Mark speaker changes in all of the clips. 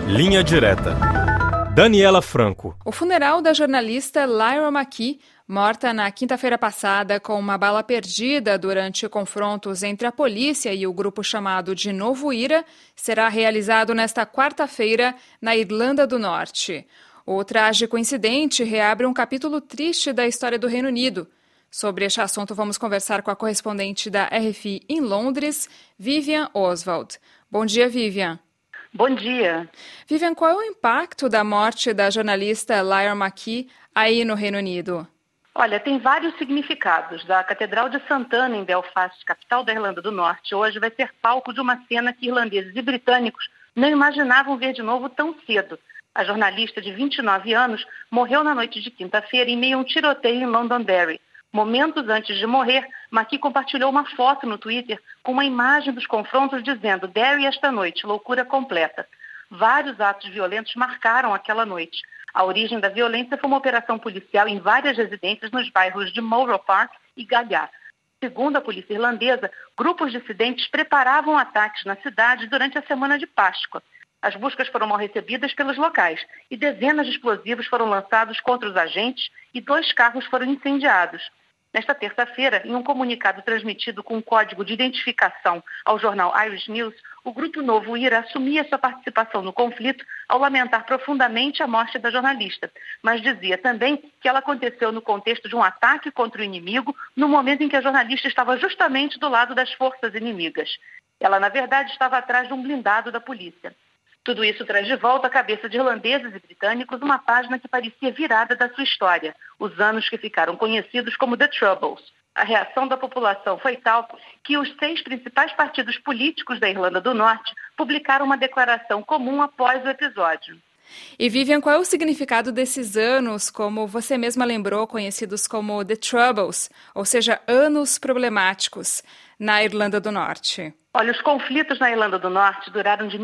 Speaker 1: Linha Direta. Daniela Franco.
Speaker 2: O funeral da jornalista Lyra McKee, morta na quinta-feira passada com uma bala perdida durante confrontos entre a polícia e o grupo chamado de Novo IRA, será realizado nesta quarta-feira na Irlanda do Norte. O trágico incidente reabre um capítulo triste da história do Reino Unido. Sobre este assunto, vamos conversar com a correspondente da RFI em Londres, Vivian Oswald. Bom dia, Vivian.
Speaker 3: Bom dia.
Speaker 2: Vivian, qual é o impacto da morte da jornalista Lyra McKee aí no Reino Unido?
Speaker 3: Olha, tem vários significados. A Catedral de Santana, em Belfast, capital da Irlanda do Norte, hoje vai ser palco de uma cena que irlandeses e britânicos não imaginavam ver de novo tão cedo. A jornalista de 29 anos morreu na noite de quinta-feira em meio a um tiroteio em Londonderry. Momentos antes de morrer, McKee compartilhou uma foto no Twitter com uma imagem dos confrontos dizendo "Derry esta noite, loucura completa". Vários atos violentos marcaram aquela noite. A origem da violência foi uma operação policial em várias residências nos bairros de Morrow Park e Galhar. Segundo a polícia irlandesa, grupos dissidentes preparavam ataques na cidade durante a semana de Páscoa. As buscas foram mal recebidas pelos locais e dezenas de explosivos foram lançados contra os agentes e 2 carros foram incendiados. Nesta terça-feira, em um comunicado transmitido com um código de identificação ao jornal Irish News, o Grupo Novo IRA assumia sua participação no conflito ao lamentar profundamente a morte da jornalista, mas dizia também que ela aconteceu no contexto de um ataque contra o inimigo, no momento em que a jornalista estava justamente do lado das forças inimigas. Ela, na verdade, estava atrás de um blindado da polícia. Tudo isso traz de volta à cabeça de irlandeses e britânicos uma página que parecia virada da sua história, os anos que ficaram conhecidos como The Troubles. A reação da população foi tal que os 6 principais partidos políticos da Irlanda do Norte publicaram uma declaração comum após o episódio.
Speaker 2: E Vivian, qual é o significado desses anos, como você mesma lembrou, conhecidos como The Troubles, ou seja, anos problemáticos na Irlanda do Norte?
Speaker 3: Olha, os conflitos na Irlanda do Norte duraram de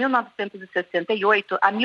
Speaker 3: 1968 a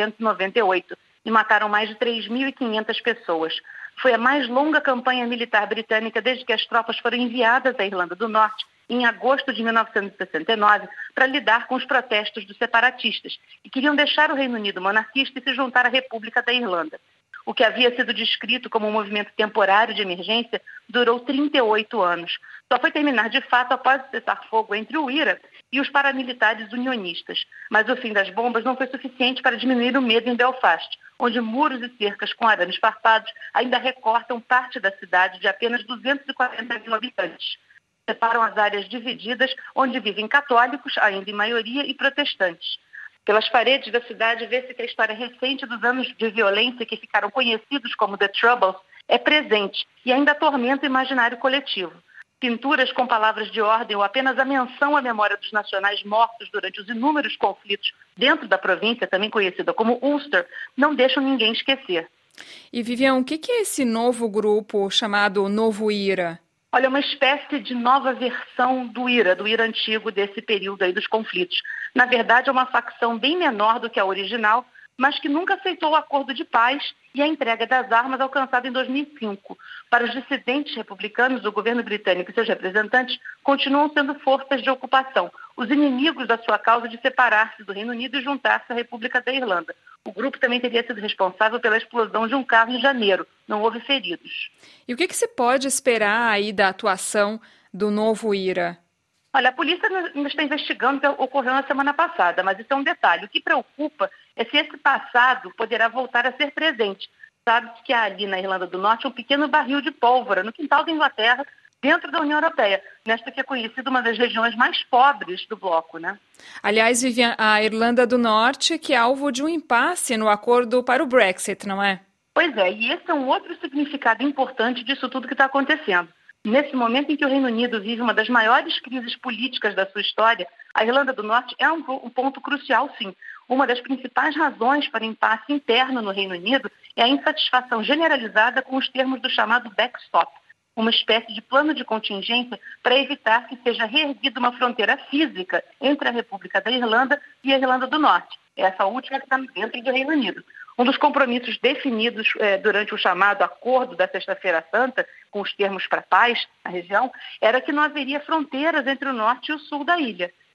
Speaker 3: 1998 e mataram mais de 3.500 pessoas. Foi a mais longa campanha militar britânica desde que as tropas foram enviadas à Irlanda do Norte em agosto de 1969 para lidar com os protestos dos separatistas, que queriam deixar o Reino Unido monarquista e se juntar à República da Irlanda. O que havia sido descrito como um movimento temporário de emergência durou 38 anos. Só foi terminar de fato após o cessar-fogo entre o IRA e os paramilitares unionistas. Mas o fim das bombas não foi suficiente para diminuir o medo em Belfast, onde muros e cercas com arames farpados ainda recortam parte da cidade de apenas 240 mil habitantes. Separam as áreas divididas, onde vivem católicos, ainda em maioria, e protestantes. Pelas paredes da cidade vê-se que a história recente dos anos de violência que ficaram conhecidos como The Troubles é presente e ainda atormenta o imaginário coletivo. Pinturas com palavras de ordem ou apenas a menção à memória dos nacionais mortos durante os inúmeros conflitos dentro da província, também conhecida como Ulster, não deixam ninguém esquecer.
Speaker 2: E Vivian, o que é esse novo grupo chamado Novo IRA?
Speaker 3: Olha, uma espécie de nova versão do IRA antigo desse período aí dos conflitos. Na verdade, é uma facção bem menor do que a original, mas que nunca aceitou o acordo de paz e a entrega das armas alcançada em 2005. Para os dissidentes republicanos, o governo britânico e seus representantes continuam sendo forças de ocupação, os inimigos da sua causa de separar-se do Reino Unido e juntar-se à República da Irlanda. O grupo também teria sido responsável pela explosão de um carro em janeiro. Não houve feridos.
Speaker 2: E o que se pode esperar aí da atuação do Novo IRA?
Speaker 3: Olha, a polícia ainda está investigando o que ocorreu na semana passada, mas isso é um detalhe. O que preocupa é se esse passado poderá voltar a ser presente. Sabe-se que há ali na Irlanda do Norte um pequeno barril de pólvora no quintal da Inglaterra, dentro da União Europeia, nesta que é conhecida uma das regiões mais pobres do bloco, né?
Speaker 2: Aliás, Vivian, a Irlanda do Norte que é alvo de um impasse no acordo para o Brexit, não é?
Speaker 3: Pois é, e esse é um outro significado importante disso tudo que está acontecendo. Nesse momento em que o Reino Unido vive uma das maiores crises políticas da sua história, a Irlanda do Norte é um ponto crucial, sim. Uma das principais razões para o impasse interno no Reino Unido é a insatisfação generalizada com os termos do chamado backstop, uma espécie de plano de contingência para evitar que seja reerguida uma fronteira física entre a República da Irlanda e a Irlanda do Norte. Essa última que está dentro do Reino Unido. Um dos compromissos definidos durante o chamado Acordo da Sexta-feira Santa, com os termos para a paz na região, era que não haveria fronteiras entre o norte e o sul da ilha.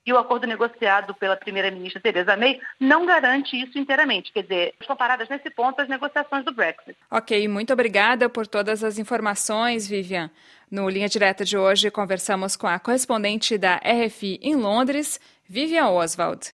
Speaker 3: e o acordo negociado pela primeira-ministra Theresa May não garante isso inteiramente. Quer dizer, estão paradas nesse ponto as negociações do Brexit.
Speaker 2: Ok, muito obrigada por todas as informações, Vivian. No Linha Direta de hoje, conversamos com a correspondente da RFI em Londres, Vivian Oswald.